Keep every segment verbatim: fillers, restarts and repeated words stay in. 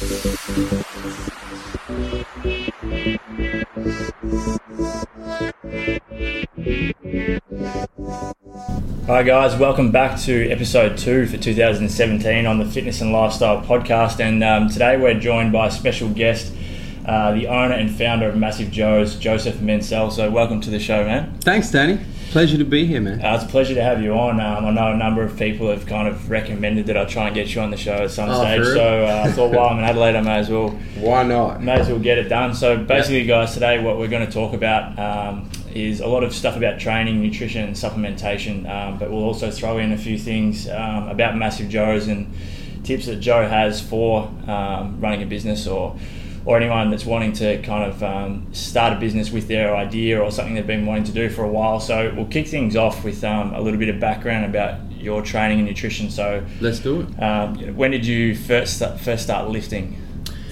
Hi guys, welcome back to episode two for two thousand seventeen on the Fitness and Lifestyle Podcast, and um, today we're joined by a special guest, uh, the owner and founder of Massive Joe's, Joseph Mansell. So welcome to the show, man. Thanks, Danny. Pleasure to be here, man. Uh, it's a pleasure to have you on. Um, I know a number of people have kind of recommended that I try and get you on the show at some oh, stage, so uh, I thought while I'm in Adelaide I may as well Why not? May as well get it done. So basically, yeah. guys, today what we're going to talk about um, is a lot of stuff about training, nutrition and supplementation, um, but we'll also throw in a few things um, about Massive Joe's and tips that Joe has for um, running a business or or anyone that's wanting to kind of um, start a business with their idea or something they've been wanting to do for a while. So we'll kick things off with um, a little bit of background about your training and nutrition. So let's do it. Um, when did you first start, first start lifting?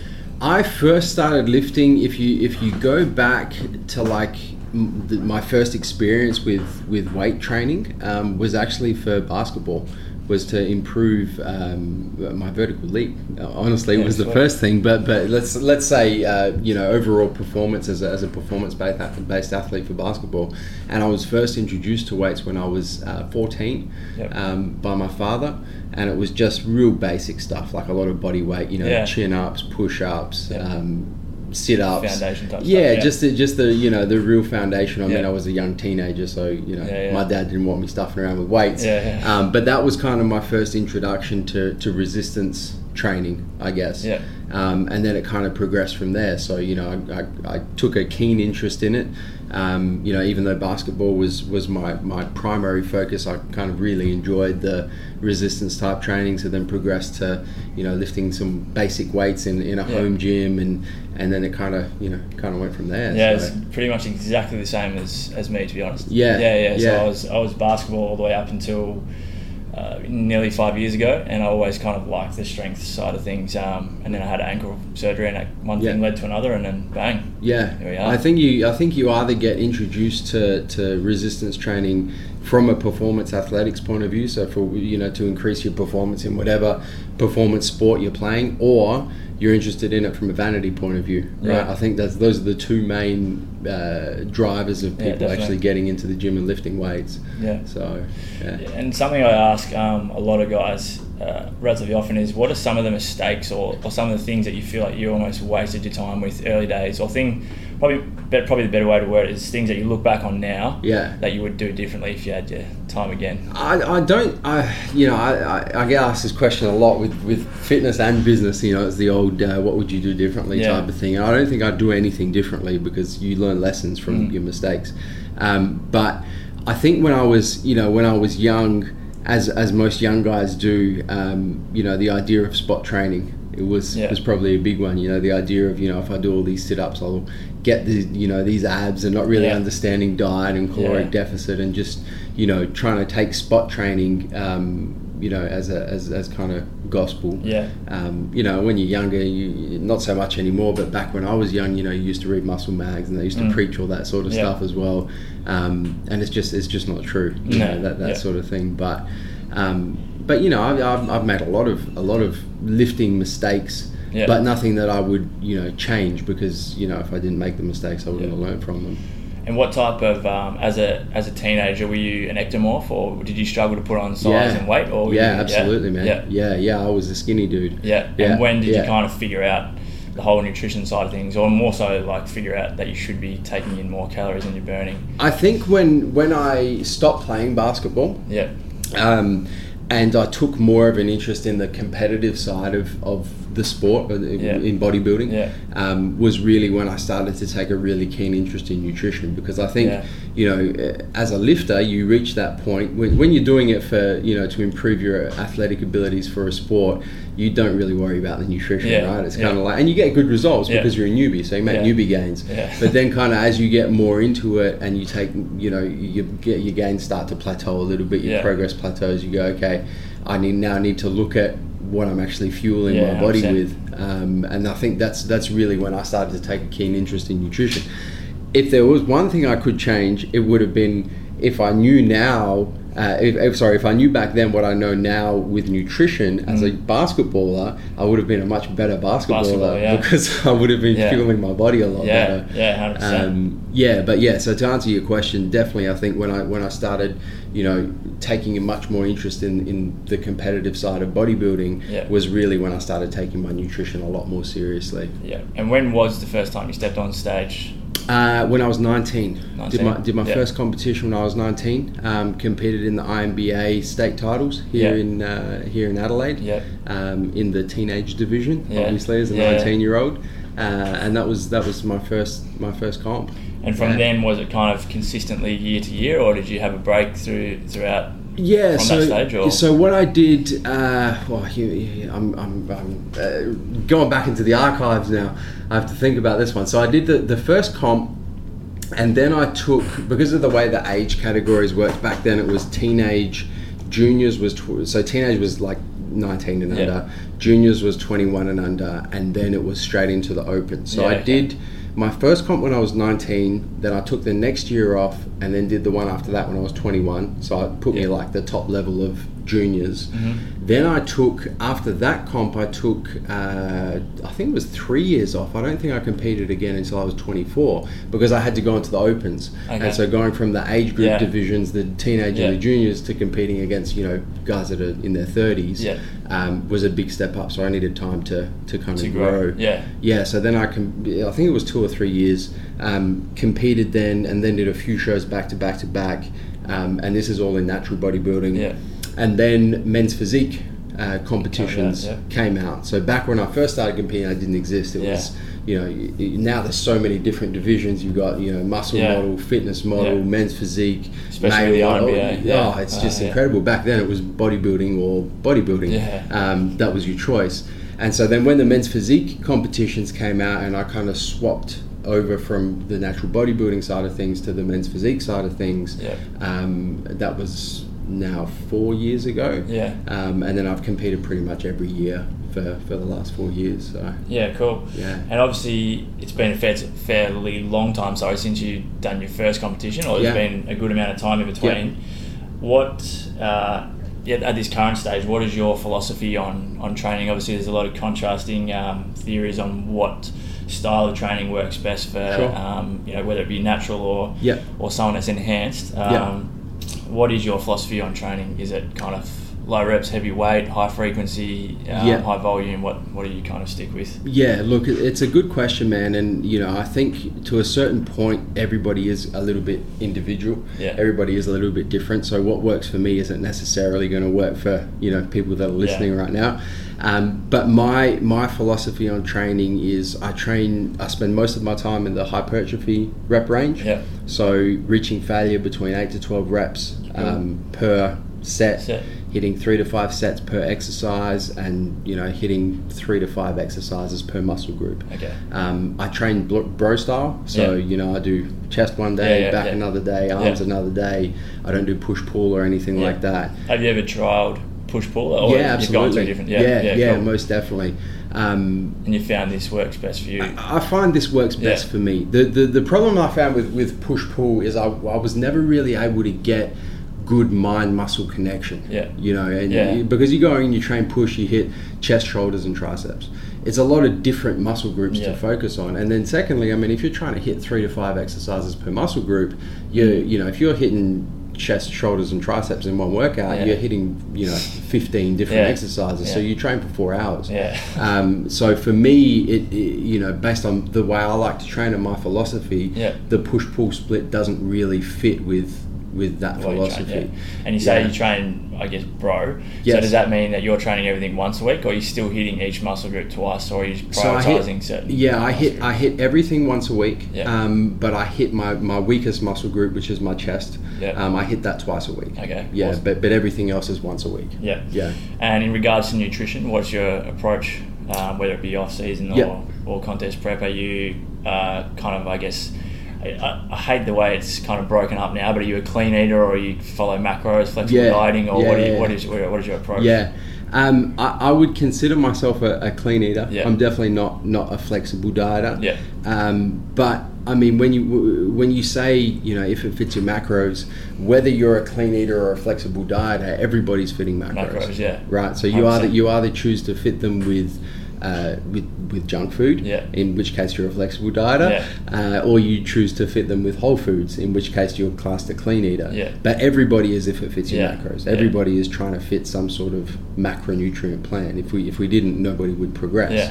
I first started lifting, if you if you go back to like my first experience with, with weight training, um, was actually for basketball. Was to improve um, my vertical leap. Honestly, yeah, was the first thing. But but let's let's say uh, you know overall performance as a, as a performance based based athlete for basketball. And I was first introduced to weights when I was uh, fourteen yep. um, by my father, and it was just real basic stuff like a lot of body weight. You know, yeah. chin ups, push ups. Yep. Um, sit-ups, foundation type yeah, stuff, yeah, just the, just the you know the real foundation. I yeah. mean, I was a young teenager, so you know yeah, yeah. my dad didn't want me stuffing around with weights. Yeah, yeah. Um, but that was kind of my first introduction to, to resistance training, I guess. Yeah. Um, and then it kind of progressed from there. So you know, I, I, I took a keen interest in it. Um, you know, even though basketball was was my, my primary focus, I kind of really enjoyed the resistance type training. So then progressed to you know lifting some basic weights in, in a yeah. home gym, and and then it kind of you know kind of went from there. Yeah, so. It's pretty much exactly the same as, as me, to be honest. Yeah, yeah, yeah. So yeah. I was I was basketball all the way up until uh, nearly five years ago, and I always kind of liked the strength side of things. Um, and then I had ankle surgery, and one thing yeah. led to another, and then bang. Yeah, here we are. I think you I think you either get introduced to, to resistance training from a performance athletics point of view, so for you know to increase your performance in whatever performance sport you're playing, or you're interested in it from a vanity point of view, right? Yeah. I think that's those are the two main uh, drivers of people yeah, actually getting into the gym and lifting weights. Yeah. So, yeah. And something I ask um, a lot of guys uh, relatively often is, what are some of the mistakes or, or some of the things that you feel like you almost wasted your time with early days, or thing probably probably the better way to word it is things that you look back on now yeah. that you would do differently if you had your time again? I, I don't I you know I, I, I get asked this question a lot with, with fitness and business. You know, it's the old uh, what would you do differently yeah. type of thing. And I don't think I'd do anything differently because you learn lessons from mm. your mistakes. Um, but I think when I was you know when I was young, as as most young guys do, um, you know the idea of spot training. It was yeah. was probably a big one. You know, the idea of you know if I do all these sit-ups, I'll get the you know these abs, and not really yeah. understanding diet and caloric yeah. deficit, and just you know trying to take spot training, um, you know, as a as, as kind of gospel. Yeah. Um, you know, when you're younger, you not so much anymore. But back when I was young, you know, you used to read muscle mags, and they used to mm. preach all that sort of yeah. stuff as well. Um, and it's just it's just not true. You no. know, that that yeah. sort of thing. But um, but you know, I've, I've I've made a lot of a lot of lifting mistakes. Yeah. But nothing that I would, you know, change because, you know, if I didn't make the mistakes, I wouldn't yeah. have learned from them. And what type of, um, as a as a teenager, were you an ectomorph, or did you struggle to put on size yeah. and weight? Or yeah, you, absolutely, yeah? man. Yeah. yeah, yeah, I was a skinny dude. Yeah. yeah. And when did yeah. you kind of figure out the whole nutrition side of things, or more so like figure out that you should be taking in more calories than you're burning? I think when when I stopped playing basketball, yeah, um, and I took more of an interest in the competitive side of, of the sport in, yeah. in bodybuilding, yeah. um, was really when I started to take a really keen interest in nutrition, because I think, yeah. you know, as a lifter, you reach that point when, when you're doing it for, you know, to improve your athletic abilities for a sport, you don't really worry about the nutrition, yeah. right? It's yeah. kind of like, and you get good results yeah. because you're a newbie, so you make yeah. newbie gains. Yeah. But then kind of as you get more into it and you take, you know, you get your gains start to plateau a little bit, your yeah. progress plateaus, you go, okay, I need now need to look at what I'm actually fueling yeah, my body one hundred percent. with, um, and I think that's that's really when I started to take a keen interest in nutrition. If there was one thing I could change, it would have been if I knew now Uh, if, if sorry, if I knew back then what I know now with nutrition as mm. a basketballer, I would have been a much better basketballer Basketball, yeah. because I would have been yeah. fueling my body a lot yeah. better. Yeah, one hundred percent. Um, yeah, but yeah. So to answer your question, definitely, I think when I when I started, you know, taking a much more interest in, in the competitive side of bodybuilding yeah. was really when I started taking my nutrition a lot more seriously. Yeah. And when was the first time you stepped on stage? Uh, when I was nineteen, nineteen. did my did my yeah. first competition when I was nineteen. Um, competed in the I M B A state titles here yeah. in uh, here in Adelaide. Yeah. Um, in the teenage division, yeah. obviously as a yeah. nineteen year old, uh, and that was that was my first my first comp. And from yeah. then, was it kind of consistently year to year, or did you have a break through throughout? Yeah, from so that stage, or? so what I did, uh, well, you, you, I'm, I'm, I'm uh, going back into the archives now. I have to think about this one. So I did the, the first comp, and then I took, because of the way the age categories worked back then, it was teenage, juniors was tw- so teenage was like nineteen and yeah. under, juniors was twenty-one and under, and then it was straight into the open. So yeah, I okay. did my first comp when I was nineteen, then I took the next year off, and then did the one after that when I was twenty-one. So it put yeah. me like the top level of juniors. Mm-hmm. Then I took, after that comp, I took, uh, I think it was three years off. I don't think I competed again until I was twenty-four because I had to go into the opens. Okay. And so going from the age group yeah. divisions, the teenage yeah. and the juniors, to competing against, you know, guys that are in their thirties, yeah. um, was a big step up. So I needed time to, to kind to of grow. grow. Yeah. Yeah, so then I, com- I think it was two or three years, um, competed then, and then did a few shows back to back to back. Um, and this is all in natural bodybuilding. Yeah. And then men's physique uh, competitions yeah. came out. So back when I first started competing, I didn't exist. It yeah. was, you know, y- y- now there's so many different divisions. You've got, you know, muscle yeah. model, fitness model, yeah. men's physique, especially the I M B A. Oh, yeah. oh, it's uh, just yeah. incredible. Back then it was bodybuilding or bodybuilding. Yeah. Um, that was your choice. And so then when the men's physique competitions came out, and I kind of swapped over from the natural bodybuilding side of things to the men's physique side of things, yeah. um, that was now four years ago. Yeah. Um, and then I've competed pretty much every year for, for the last four years. So yeah, cool. Yeah. And obviously it's been a fair, fairly long time, sorry, since you've done your first competition, or yeah. there's been a good amount of time in between. Yeah. What, uh, yeah, at this current stage, what is your philosophy on, on training? Obviously there's a lot of contrasting um, theories on what style of training works best for, sure. um, you know, whether it be natural or yeah. or someone that's enhanced. Um, yeah. What is your philosophy on training? Is it kind of low reps, heavy weight, high frequency, um, yeah. high volume? What what do you kind of stick with? Yeah, look, it's a good question, man. And, you know, I think to a certain point, everybody is a little bit individual. Yeah. Everybody is a little bit different. So what works for me isn't necessarily going to work for, you know, people that are listening yeah. right now. Um, but my my philosophy on training is I train, I spend most of my time in the hypertrophy rep range. Yeah. So reaching failure between eight to twelve reps um, per set. Set. Hitting three to five sets per exercise, and, you know, hitting three to five exercises per muscle group. Okay. Um, I train bro style, so yeah. you know, I do chest one day, yeah, yeah, back yeah. another day, arms yeah. another day. I don't do push pull or anything yeah. like that. Have you ever trialed push pull? Or yeah, absolutely. You've gone through different, yeah, yeah, yeah, yeah cool. most definitely. Um, and you found this works best for you? I, I find this works best yeah. for me. The, the the problem I found with with push pull is I, I was never really able to get good mind muscle connection. Yeah. You know, and yeah. you, because you go and you train push, you hit chest, shoulders, and triceps. It's a lot of different muscle groups yeah. to focus on. And then secondly, I mean, if you're trying to hit three to five exercises per muscle group, you you know, if you're hitting chest, shoulders, and triceps in one workout, yeah. you're hitting, you know, fifteen different yeah. exercises. Yeah. So you train for four hours. Yeah. Um, so for me, it, it you know, based on the way I like to train and my philosophy, yeah. the push-pull split doesn't really fit with with that Well, philosophy. You train, yeah. And you say yeah. you train, I guess, bro. Yes. So does that mean that you're training everything once a week, or are you still hitting each muscle group twice, or are you So I prioritizing hit, certain? Yeah, I hit groups? I hit everything once a week. Yeah. Um, but I hit my, my weakest muscle group, which is my chest. Yeah. Um, I hit that twice a week. Okay. Yeah, awesome. but but everything else is once a week. Yeah. Yeah. And in regards to nutrition, what's your approach, um, whether it be off season or, Yep. or contest prep? Are you uh, kind of, I guess, I, I hate the way it's kind of broken up now, but are you a clean eater, or you follow macros, flexible Yeah. dieting, or Yeah, what, do you, yeah. what is what is your approach? Yeah. Um, I, I would consider myself a, a clean eater. Yeah. I'm definitely not not a flexible dieter. Yeah. Um, but I mean, when you when you say, you know, if it fits your macros, whether you're a clean eater or a flexible dieter, everybody's fitting macros. Macros, yeah. Right. So you either you either choose to fit them with. Uh, with with junk food, yeah. in which case you're a flexible dieter, yeah. uh, or you choose to fit them with whole foods, in which case you're classed a clean eater. Yeah. But everybody is if it fits your yeah. macros. Yeah. Everybody is trying to fit some sort of macronutrient plan. If we if we didn't, nobody would progress. Yeah.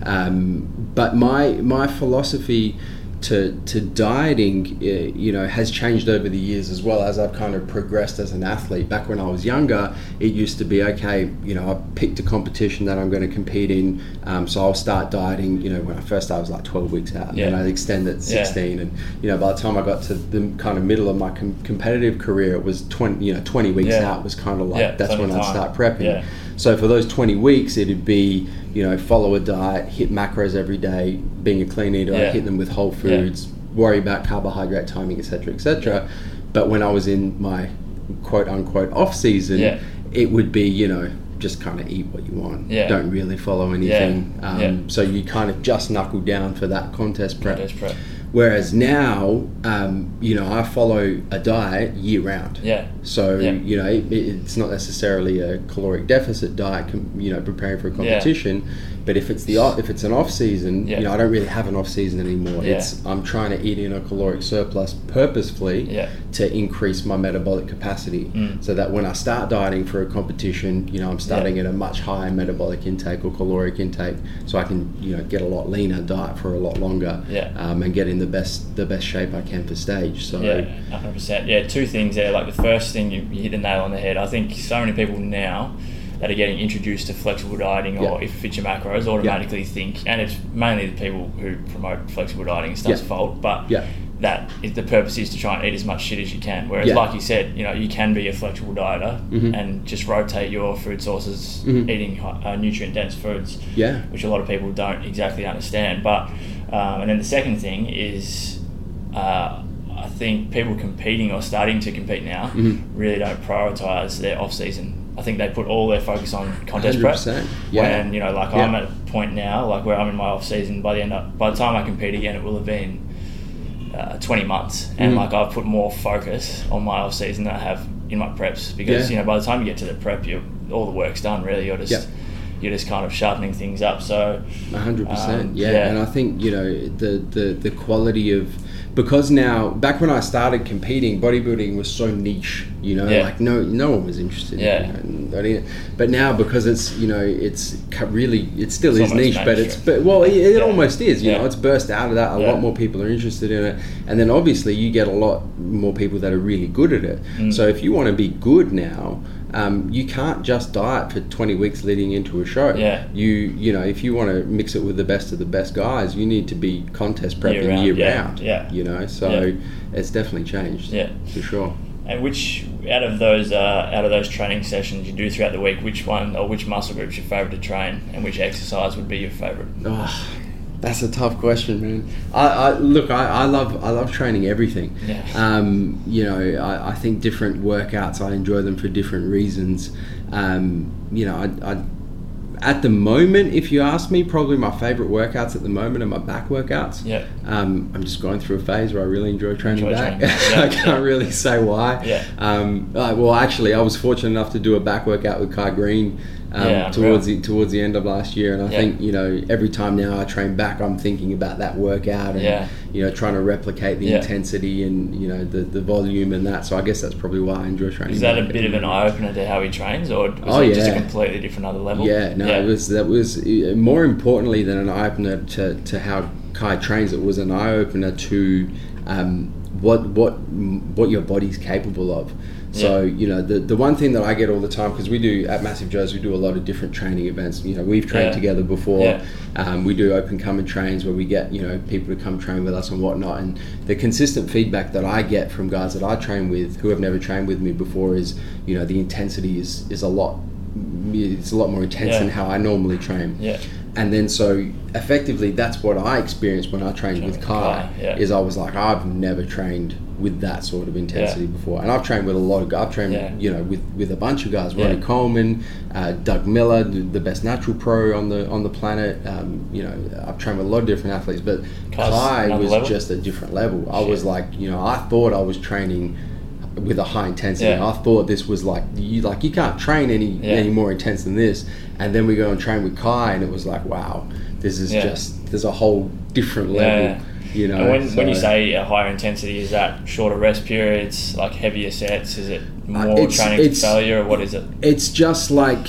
Um, but my my philosophy to to dieting, uh, you know, has changed over the years as well as I've kind of progressed as an athlete. Back when I was younger, it used to be, okay, you know, I picked a competition that I'm going to compete in, um, so I'll start dieting. You know, when I first started, I was like twelve weeks out, and yeah. then I'd extend it to sixteen, yeah. and you know, by the time I got to the kind of middle of my com- competitive career, it was twenty, you know, twenty weeks yeah. out was kind of like yeah, that's when I'd start prepping. Yeah. So for those twenty weeks, it'd be, you know, follow a diet, hit macros every day. Being a clean eater, yeah. I hit them with whole foods. Yeah. Worry about carbohydrate timing, et cetera, et cetera. Yeah. But when I was in my quote unquote off season, yeah. it would be, you know, just kind of eat what you want. Yeah. Don't really follow anything. Yeah. Um, yeah. So you kind of just knuckle down for that contest prep. Contest prep. Whereas now, um, you know, I follow a diet year round. Yeah. So, yeah. you know, it, it's not necessarily a caloric deficit diet, you know, preparing for a competition. Yeah. But if it's the if it's an off season, yeah. you know, I don't really have an off season anymore. Yeah. It's I'm trying to eat in a caloric surplus purposefully yeah. to increase my metabolic capacity, mm. so that when I start dieting for a competition, you know, I'm starting yeah. at a much higher metabolic intake or caloric intake, so I can, you know, get a lot leaner, diet for a lot longer, yeah. um, and get in the best the best shape I can for stage. So yeah, one hundred percent. Yeah, two things there. Like the first thing, you, you hit the nail on the head. I think so many people now that are getting introduced to flexible dieting, or yeah. if it fits your macros, automatically yeah. think, and it's mainly the people who promote flexible dieting and stuff's yeah. fault, but yeah. that is, the purpose is to try and eat as much shit as you can. Whereas, yeah. like you said, you know, you can be a flexible dieter mm-hmm. and just rotate your food sources, mm-hmm. eating uh, nutrient-dense foods, yeah. which a lot of people don't exactly understand. But um, and then the second thing is, uh, I think people competing or starting to compete now mm-hmm. really don't prioritise their off-season. I think they put all their focus on contest one hundred percent. prep. Yeah. When, you know, like yeah. I'm at a point now, like where I'm in my off season. By the end, of, by the time I compete again, it will have been uh, twenty months, and mm. like I've put more focus on my off season than I have in my preps, because yeah. you know, by the time you get to the prep, you all the work's done. Really, you're just yeah. you're just kind of sharpening things up. So one hundred percent. Um, yeah. yeah, and I think, you know, the the the quality of. Because now, back when I started competing, bodybuilding was so niche, you know, yeah. like no no one was interested yeah. in it. But now, because it's, you know, it's really, it still it's is niche, mainstream. but it's, but well, it, it yeah. almost is, you yeah. know, it's burst out of that. A yeah. lot more people are interested in it. And then obviously you get a lot more people that are really good at it. Mm. So if you want to be good now, Um, you can't just diet for twenty weeks leading into a show. Yeah. You you know, if you want to mix it with the best of the best guys, you need to be contest prepping Year round, year yeah, round. yeah. You know, so Yeah. it's definitely changed. Yeah. For sure. And which out of those uh, out of those training sessions you do throughout the week, which one or which muscle group is your favourite to train, and which exercise would be your favourite? Oh, that's a tough question, man. I, I look, I, I love I love training everything. Yeah. Um, you know, I, I think different workouts, I enjoy them for different reasons. Um, you know, I, I at the moment, if you ask me, probably my favourite workouts at the moment are my back workouts. Yeah. Um, I'm just going through a phase where I really enjoy training enjoy back. Training. Yeah, I can't yeah. really say why. Yeah. Um, uh, well, actually, I was fortunate enough to do a back workout with Kai Green um, yeah, towards real. the towards the end of last year, and I yeah. think, you know, every time now I train back, I'm thinking about that workout and yeah. you know, trying to replicate the yeah. intensity and, you know, the, the volume and that. So I guess that's probably why I enjoy training. Is that a back bit of an eye opener to how he trains, or was oh, it yeah. just a completely different other level? Yeah, no, yeah. it was that was uh, more importantly than an eye opener to, to how Kai trains. It was an eye opener to um, what what what your body's capable of. So, yeah. you know, the the one thing that I get all the time, because we do at Massive Joe's, we do a lot of different training events. You know, we've trained yeah. together before. Yeah. Um, we do open come and trains where we get, you know, people to come train with us and whatnot. And the consistent feedback that I get from guys that I train with who have never trained with me before is, you know, the intensity is is a lot. It's a lot more intense yeah. than how I normally train. Yeah. And then so effectively that's what I experienced when I trained with Kai, Kai yeah. is I was like, I've never trained with that sort of intensity yeah. before. And I've trained with a lot of guys. I've trained, yeah. you know, with, with a bunch of guys. Ronnie yeah. Coleman, uh, Doug Miller, the, the best natural pro on the on the planet. Um, you know, I've trained with a lot of different athletes, but Kai was level? just a different level. I Shit. was like, you know, I thought I was training with a high intensity. Yeah. I thought this was like you like you can't train any yeah. any more intense than this. And then we go and train with Kai, and it was like, wow, this is yeah. just there's a whole different level. Yeah. You know, and when, so, when you say a higher intensity, is that shorter rest periods, like heavier sets? Is it more it's, training it's, to failure, or what is it? It's just like,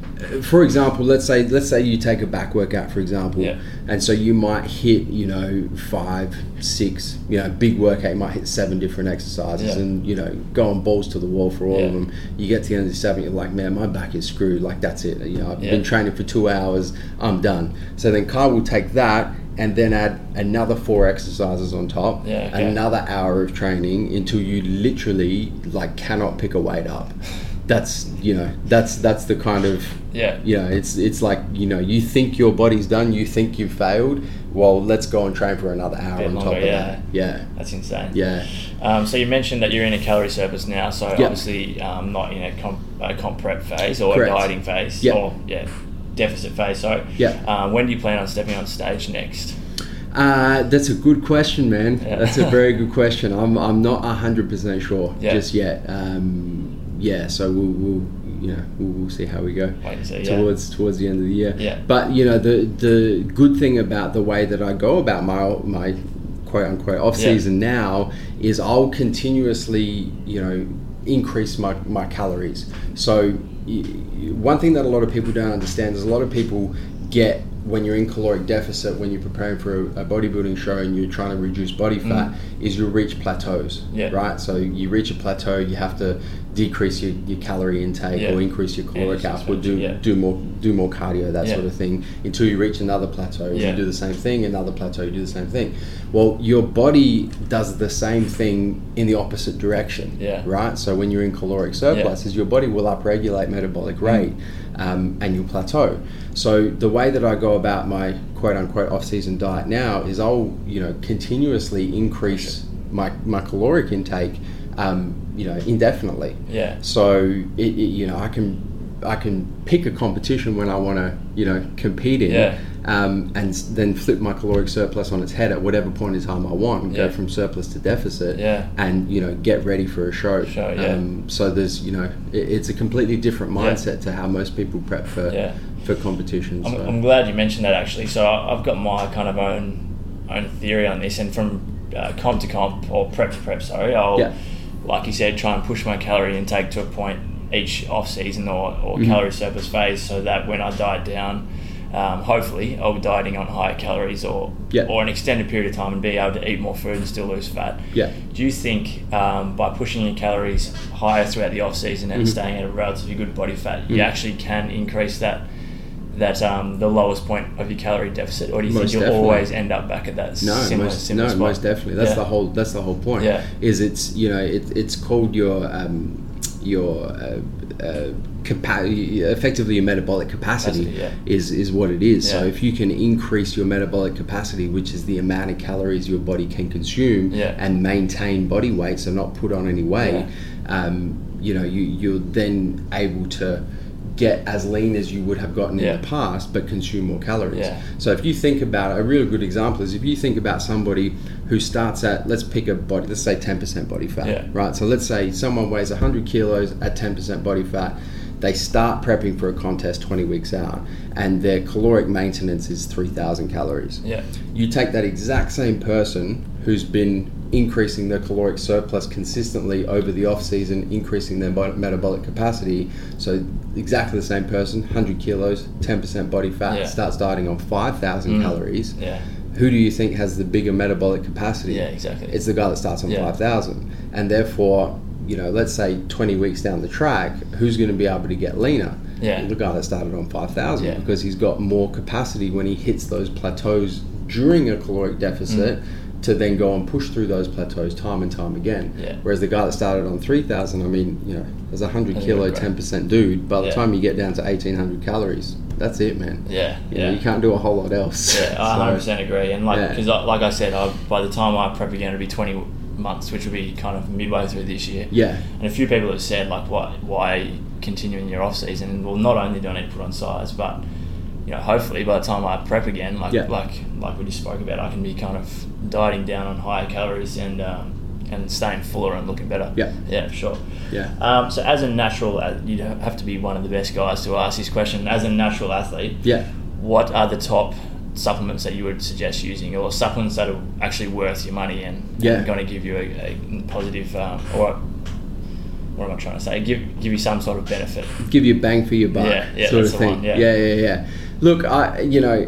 for example, let's say let's say you take a back workout, for example, yeah. and so you might hit, you know, five, six, you know, big workout, you might hit seven different exercises, yeah. and you know, go on balls to the wall for all yeah. of them. You get to the end of the seven, you're like, man, my back is screwed. Like that's it. You know, I've yeah. been training for two hours, I'm done. So then Kai will take that and then add another four exercises on top, yeah, okay. another hour of training until you literally like cannot pick a weight up. That's, you know, that's that's the kind of, yeah, you know, it's it's like, you know, you think your body's done, you think you've failed, well, let's go and train for another hour on longer, top of yeah. that. Yeah. That's insane. Yeah. Um, so you mentioned that you're in a calorie surplus now, so yep. obviously um, not in a comp, a comp prep phase or Correct. a dieting phase, yep. or yeah, deficit phase. So yep. um, when do you plan on stepping on stage next? Uh, that's a good question, man. Yeah. That's a very good question. I'm I'm not one hundred percent sure yeah. just yet. Um, yeah, so we'll, we'll you know we'll, we'll see how we go Wait and see, towards yeah. towards the end of the year. Yeah. But you know the the good thing about the way that I go about my my quote unquote off season yeah. now is I'll continuously you know increase my my calories. So one thing that a lot of people don't understand is a lot of people get, when you're in caloric deficit, when you're preparing for a, a bodybuilding show and you're trying to reduce body fat, mm. is you reach plateaus, yeah. right? So you reach a plateau, you have to decrease your, your calorie intake yeah. or increase your caloric yeah, output, do yeah. do more do more cardio, that yeah. sort of thing, until you reach another plateau. Yeah. You do the same thing, another plateau, you do the same thing. Well, your body does the same thing in the opposite direction, yeah. right? So when you're in caloric surplus, yeah. is your body will upregulate metabolic rate, mm. um, and you'll plateau. So the way that I go about my quote unquote off season diet now is I'll you know continuously increase my my caloric intake, um, you know indefinitely. Yeah. So it, it, you know I can I can pick a competition when I want to you know compete in. Yeah. Um, and then flip my caloric surplus on its head at whatever point in time I want, and yeah. go from surplus to deficit, yeah. and you know get ready for a show. Show, yeah. Um, so there's you know it, it's a completely different mindset yeah. to how most people prep for yeah. for competitions. I'm, so. I'm glad you mentioned that actually. So I've got my kind of own own theory on this, and from uh, comp to comp or prep to prep, sorry, I'll yeah. like you said, try and push my calorie intake to a point each off season or, or mm-hmm. calorie surplus phase, so that when I diet down, um, hopefully I'll be dieting on higher calories or yeah. or an extended period of time and be able to eat more food and still lose fat. Yeah. Do you think um, by pushing your calories higher throughout the off season and mm-hmm. staying at a relatively good body fat, mm-hmm. you actually can increase that that um, the lowest point of your calorie deficit, or do you most think you'll definitely. always end up back at that no, similar, most, similar no, spot? most definitely. That's yeah. the whole. That's the whole point. Yeah. Is it's you know it, it's called your um, your uh, uh, capa- effectively your metabolic capacity, capacity yeah. is is what it is. Yeah. So if you can increase your metabolic capacity, which is the amount of calories your body can consume, yeah. and maintain body weight, so not put on any weight, yeah. um, you know you you're then able to get as lean as you would have gotten yeah. in the past, but consume more calories. Yeah. So if you think about a really good example is if you think about somebody who starts at, let's pick a body, let's say ten percent body fat, yeah. right? So let's say someone weighs one hundred kilos at ten percent body fat. They start prepping for a contest twenty weeks out, and their caloric maintenance is three thousand calories. Yeah. You take that exact same person who's been increasing their caloric surplus consistently over the off season, increasing their metabolic capacity. So exactly the same person, one hundred kilos, ten percent body fat, yeah. starts dieting on five thousand mm. calories. Yeah. Who do you think has the bigger metabolic capacity? Yeah, exactly. It's the guy that starts on yeah. five thousand. And therefore, you know, let's say twenty weeks down the track, who's going to be able to get leaner? Yeah. The guy that started on five thousand, yeah. because he's got more capacity when he hits those plateaus during a caloric deficit, mm. to then go and push through those plateaus time and time again. Yeah. Whereas the guy that started on three thousand, I mean, you know, as a one hundred kilo, ten percent dude, by the yeah. time you get down to eighteen hundred calories, that's it, man. Yeah, you yeah. know, you can't do a whole lot else. Yeah, I one hundred percent agree. And like, because yeah. like I said, I, by the time I prep again, it'll be twenty months, which will be kind of midway through this year. Yeah. And a few people have said, like, why, why continuing your off season? And well, not only do I need to put on size, but you know, hopefully by the time I prep again, like yeah. like like we just spoke about, I can be kind of dieting down on higher calories and um, and staying fuller and looking better. Yeah. Yeah, for sure. Yeah. Um, so as a natural, you have to be one of the best guys to ask this question. As a natural athlete, yeah. what are the top supplements that you would suggest using, or supplements that are actually worth your money and, yeah. and going to give you a, a positive um, or what am I trying to say? Give give you some sort of benefit. Give you bang for your buck, yeah, yeah, sort that's of the thing. One, yeah. yeah, yeah, yeah. Look, I you know,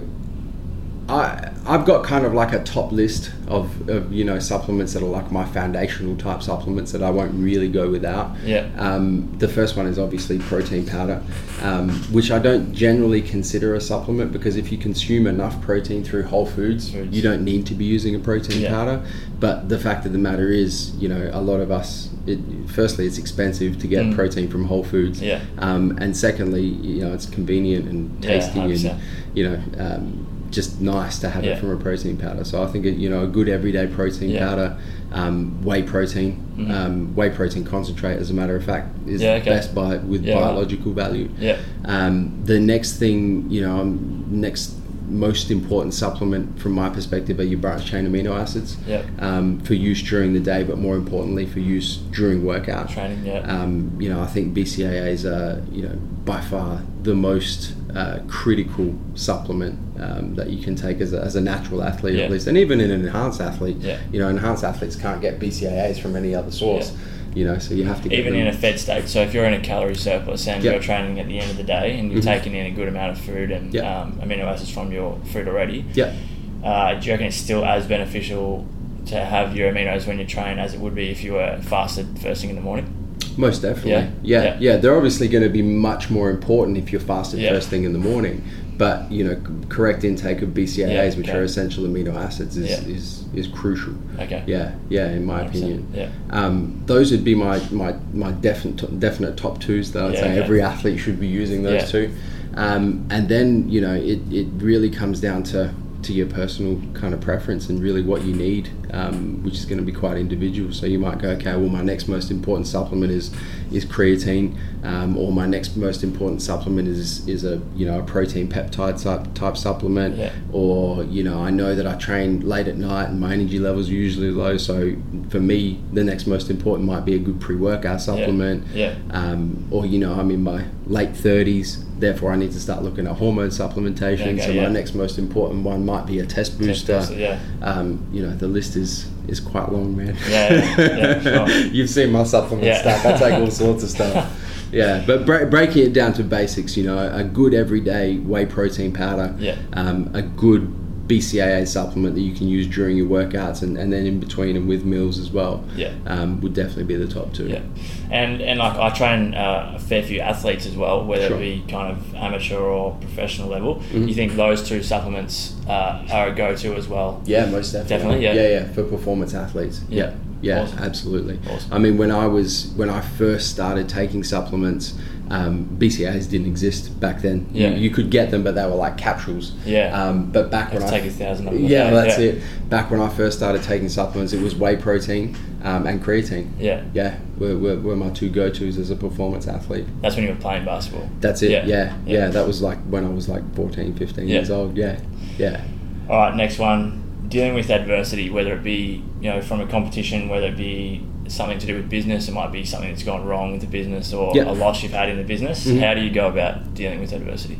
I I've got kind of like a top list of, of you know supplements that are like my foundational type supplements that I won't really go without. Yeah. Um, the first one is obviously protein powder, um, which I don't generally consider a supplement because if you consume enough protein through whole foods, foods. you don't need to be using a protein yeah. powder. But the fact of the matter is, you know, a lot of us. It, firstly, it's expensive to get mm. protein from whole foods. Yeah. Um, and secondly, you know, it's convenient and tasty yeah, and you know. Um, just nice to have yeah. it from a protein powder. So I think it, you know a good everyday protein yeah. powder, um, whey protein, mm-hmm. um, whey protein concentrate, as a matter of fact, is yeah, okay. best by with yeah, biological right. value. Yeah. Um, the next thing, you know, um, next most important supplement from my perspective are your branched chain amino acids. Yeah. Um, for use during the day, but more importantly for use during workout training. Yeah. Um, you know, I think B C A As are you know by far the most uh, critical supplement um, that you can take as a, as a natural athlete yeah. at least, and even in an enhanced athlete. Yeah. You know, enhanced athletes can't get B C A As from any other source. Yeah. You know, so you have to get even them. in a fed state. So if you're in a calorie surplus and yep. you're training at the end of the day and you're mm-hmm. taking in a good amount of food and yep. um, amino acids from your food already, yeah, uh, do you reckon it's still as beneficial to have your aminos when you train as it would be if you were fasted first thing in the morning? Most definitely. Yeah. Yeah. Yeah. yeah. They're obviously going to be much more important if you're fasted yeah. first thing in the morning. But, you know, c- correct intake of B C A As, yeah, which okay. are essential amino acids, is, yeah. is, is crucial. Okay. Yeah. Yeah, in my one hundred percent. opinion. Yeah. Um, those would be my, my, my definite definite top twos that I'd yeah, say okay. every athlete should be using those yeah. two. Um, and then, you know, it, it really comes down to to your personal kind of preference and really what you need, um, which is going to be quite individual. So you might go, okay, well, my next most important supplement is is creatine, um, or my next most important supplement is is a you know a protein peptide type type supplement, yeah. or you know I know that I train late at night and my energy levels are usually low. So for me, the next most important might be a good pre-workout supplement, yeah. Yeah. Um, or you know I'm in my late thirties. Therefore, I need to start looking at hormone supplementation. Okay, so yeah. my next most important one might be a test booster. Test booster yeah. Um, you know, the list is, is quite long, man. Yeah, yeah, yeah, sure. You've seen my supplement yeah. stack. I take all sorts of stuff. Yeah, but bre- breaking it down to basics, you know, a good everyday whey protein powder, yeah. um, a good B C A A supplement that you can use during your workouts and, and then in between and with meals as well, yeah. um, would definitely be the top two. Yeah, and and like I train uh, a fair few athletes as well, whether sure. it be kind of amateur or professional level. Mm-hmm. You think those two supplements uh, are a go-to as well? Yeah, most definitely. Definitely, yeah. Yeah, yeah, for performance athletes. Yeah. Yeah. Yeah, awesome. absolutely. Awesome. I mean, when I was when I first started taking supplements, um, B C A As didn't exist back then. Yeah. You, you could get them, but they were like capsules. Yeah. Um, but back when I take a thousand of them. yeah, Okay. that's yeah. it. Back when I first started taking supplements, it was whey protein um, and creatine. Yeah. Yeah, were, were, were my two go-tos as a performance athlete. That's when you were playing basketball. That's it. Yeah. Yeah, yeah. Yeah. That was like when I was like fourteen, fifteen Yeah. years old. Yeah, yeah. All right, next one. Dealing with adversity, whether it be you know from a competition, whether it be something to do with business, it might be something that's gone wrong with the business or yep. a loss you've had in the business. Mm-hmm. How do you go about dealing with adversity?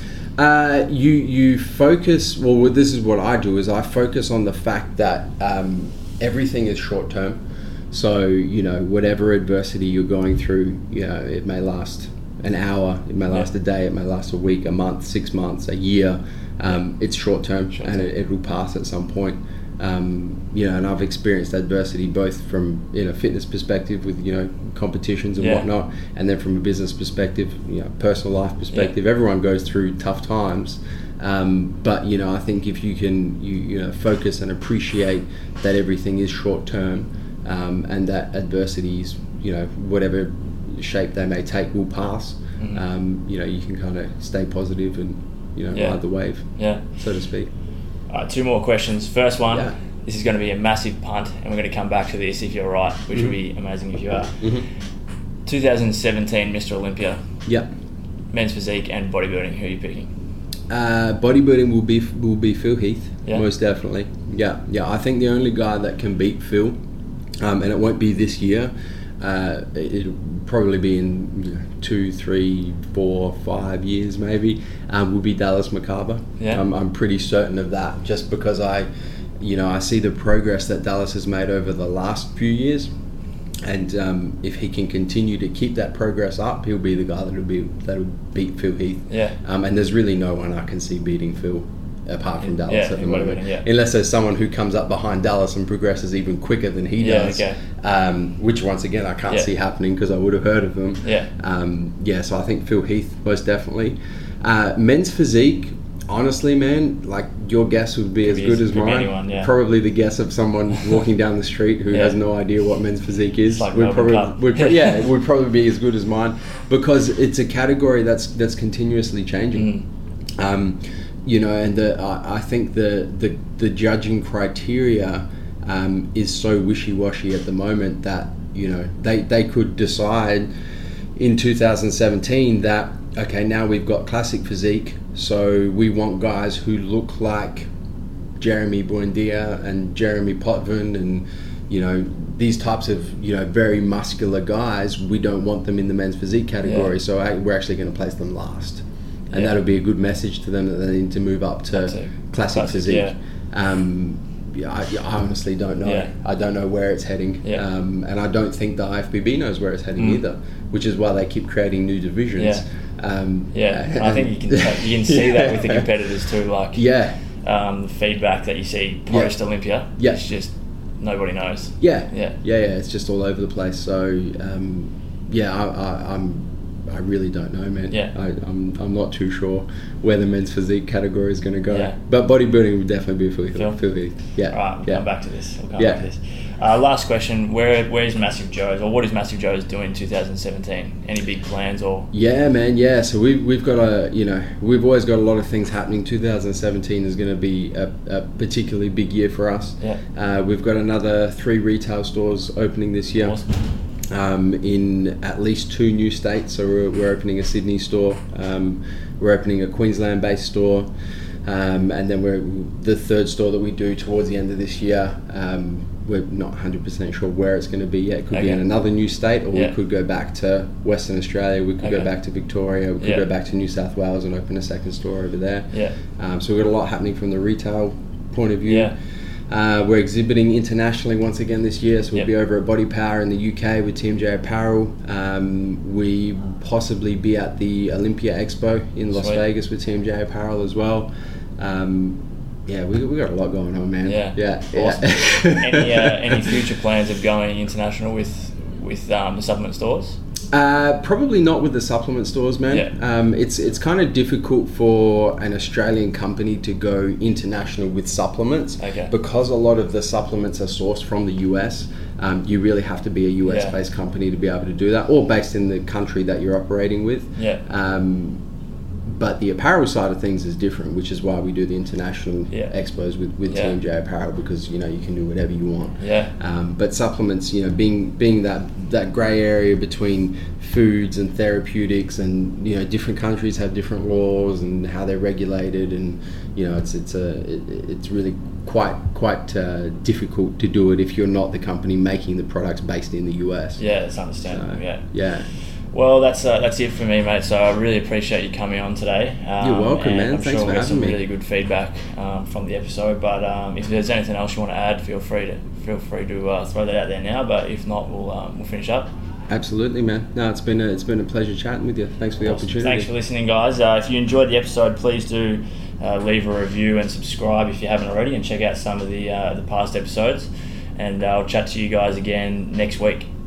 Uh, you you focus. Well, this is what I do: is I focus on the fact that um, everything is short term. So you know, whatever adversity you're going through, you know, it may last an hour, it may last yeah. a day, it may last a week, a month, six months, a year. Um, it's short term, Short and term. it, it will pass at some point. Um, you know, and I've experienced adversity both from you know fitness perspective with you know competitions and yeah. whatnot, and then from a business perspective, you know, personal life perspective. Yeah. Everyone goes through tough times, um, but you know, I think if you can you you know focus and appreciate that everything is short term, um, and that adversities, you know, whatever shape they may take, will pass. Mm-hmm. Um, you know, you can kind of stay positive and you know yeah. ride the wave, yeah, so to speak. All right, two more questions. First one, Yeah. this is going to be a massive punt, and we're going to come back to this if you're right, which mm-hmm. would be amazing if you are. Mm-hmm. twenty seventeen Mister Olympia. Yep. Men's physique and bodybuilding. Who are you picking? Uh, bodybuilding will be will be Phil Heath, yeah. most definitely. Yeah, yeah. I think the only guy that can beat Phil, um, and it won't be this year. Uh, it'll probably be in you know, two, three, four, five years maybe. Um, will be Dallas McCarver. Yeah. Um, I'm pretty certain of that, just because I, you know, I see the progress that Dallas has made over the last few years. And um, if he can continue to keep that progress up, he'll be the guy that'll be that'll beat Phil Heath. Yeah. Um, and there's really no one I can see beating Phil, apart from Dallas yeah, at the moment. Yeah. Unless there's someone who comes up behind Dallas and progresses even quicker than he yeah, does. Okay. Um, which once again I can't yeah. see happening because I would have heard of them. Yeah. Um, yeah. So I think Phil Heath most definitely. Uh, men's physique. Honestly, man, like your guess would be could as be good as, as mine. Anyone, yeah. Probably the guess of someone walking down the street who yeah. has no idea what men's physique is. Like would probably, would, yeah, it would probably be as good as mine because it's a category that's that's continuously changing. Mm. Um, you know, and the, I, I think the, the the judging criteria um, is so wishy-washy at the moment that you know they they could decide in two thousand seventeen that okay, now we've got classic physique. So we want guys who look like Jeremy Buendia and Jeremy Potvin and, you know, these types of, you know, very muscular guys. We don't want them in the men's physique category. Yeah. So I, we're actually going to place them last. And yeah. that'll be a good message to them that they need to move up to classic, classic physique. Yeah. Um, yeah, I, I honestly don't know. Yeah. I don't know where it's heading. Yeah. Um, and I don't think the I F B B knows where it's heading mm. either, which is why they keep creating new divisions. Yeah. Um, yeah, I think you can you can see that with the competitors too. Like yeah, um, the feedback that you see post yeah. Olympia, yeah. it's just nobody knows. Yeah, yeah, yeah, yeah. It's just all over the place. So um, yeah, I, I, I'm I really don't know, man. Yeah, I, I'm I'm not too sure where the men's physique category is going to go. Yeah. But bodybuilding would definitely be Phil. Phil? Phil Heath. Yeah. All right, we'll yeah. come back to this. We'll come yeah. back to this. Uh, last question: Where where is Massive Joe's, or what is Massive Joe's doing in two thousand seventeen? Any big plans or? Yeah, man. Yeah. So we've we've got a you know we've always got a lot of things happening. two thousand seventeen is going to be a, a particularly big year for us. Yeah. Uh, we've got another three retail stores opening this year. Awesome. Um, in at least two new states. So we're, we're opening a Sydney store. Um, we're opening a Queensland-based store. Um, and then we're the third store that we do towards the end of this year. Um, we're not one hundred percent sure where it's going to be yet. It could okay. be in another new state, or yeah. we could go back to Western Australia. We could okay. go back to Victoria. We could yeah. go back to New South Wales and open a second store over there. Yeah. Um, so we've got a lot happening from the retail point of view. Yeah. Uh, we're exhibiting internationally once again this year, so we'll yep. be over at Body Power in the U K with T M J Apparel. Um, we possibly be at the Olympia Expo in Las Sweet. Vegas with T M J Apparel as well. Um, yeah, we we got a lot going on, man. Yeah, yeah. Awesome. yeah. any uh, any future plans of going international with with um, the supplement stores? Uh, probably not with the supplement stores, man. Yeah. Um, it's it's kind of difficult for an Australian company to go international with supplements okay. because a lot of the supplements are sourced from the U S. Um, you really have to be a U S based yeah. company to be able to do that, or based in the country that you're operating with. Yeah. Um, but the apparel side of things is different, which is why we do the international yeah. expos with, with yeah. T M J Apparel, because you know you can do whatever you want. Yeah. Um, but supplements, you know, being being that that grey area between foods and therapeutics, and you know, different countries have different laws and how they're regulated, and you know, it's it's a it, it's really quite quite uh, difficult to do it if you're not the company making the products based in the U S. Yeah, that's understandable. So, yeah. Yeah. Well, that's uh, that's it for me, mate. So I really appreciate you coming on today. Um, You're welcome, man. I'm Thanks sure for we'll get having some me. really good feedback um, from the episode. But um, if there's anything else you want to add, feel free to feel free to uh, throw that out there now. But if not, we'll um, we'll finish up. Absolutely, man. No, it's been a, it's been a pleasure chatting with you. Thanks for the Awesome. opportunity. Thanks for listening, guys. Uh, if you enjoyed the episode, please do uh, leave a review and subscribe if you haven't already, and check out some of the uh, the past episodes. And uh, I'll chat to you guys again next week.